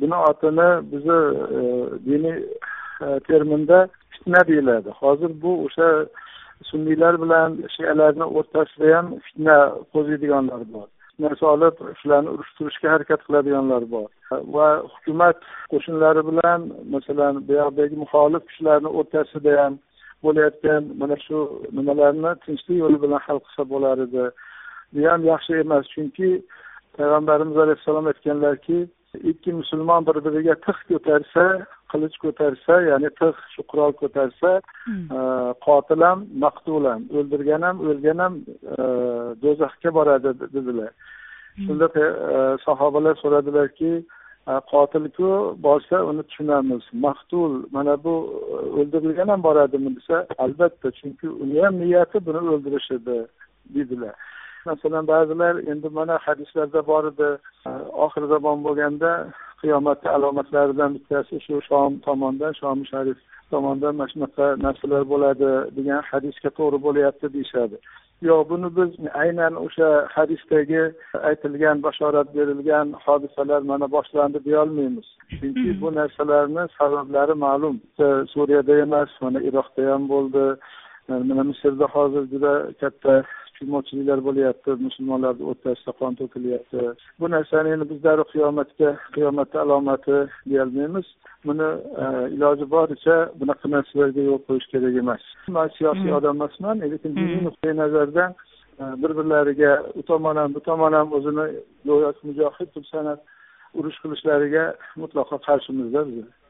buni otini bizni diniy terminda fitna deyiladi. Hozir bu o'sha sunniylar bilan shialarning o'rtasida ham fitna qo'zg'aydiganlar bor. Fitna solib shularni urushtirishga harakat qiladiganlar bor. Va hukumat qo'shinlari bilan masalan bu yoqdagi muxolif kuchlarning o'rtasida ham bo'layotgan mana shu nimalarni tinchlik yo'li bilan hal qilsa bo'lar edi. Bu ham yaxshi emas, chunki Payg'ambarimiz alayhissalom aytganlarki, ikki musulmon bir-biriga tig' ko'tarsa, qilich ko'tarsa, ya'ni tig' shu qurol ko'tarsa, qotil ham, maqtul ham, o'ldirgan ham, o'lgan ham do'zaxga boradi dedilar. Shunda sahobalar so'radilarki, qotil-ku borsa uni tushunamiz. Maqtul mana bu o'ldirilgan ham boradimi desa, albatta, chunki uni ham niyati buni o'ldirish edi dedilar. Masalan, ba'zilar endi mana hadislarda bor edi, oxir zamon bo'lganda qiyomatning alomatlaridan bittasi shu Shom tomondan, Shom sharif tomondan mana shunaqa narsalar bo'ladi degan hadisga to'g'ri bo'lyapti deyishadi. Yo'q, buni biz aynan o'sha hadisdagi aytilgan, bashorat berilgan hodisalar mana boshlandi deya olmaymiz. Chunki bu narsalarni sabablari ma'lum. Suriyada emas, mana Iroqda ham bo'ldi. Mana Misrda hozir juda katta tushunmovchiliklar bo'lyapti, musulmonlarning o'rtasida qon to'kilyapti. Bu narsani endi bizlar qiyomatning alomati deyolmaymiz. Buni iloji boricha bunaqa narsalarga yo'l qo'yish kerak emas. Men siyosiy odam emasman, lekin diniy nuqtai nazardan bir-birlariga u tomon ham bu tomon ham o'zini go'yo mujohid deb sanab urush qilishlariga mutlaqo qarshimizda biz.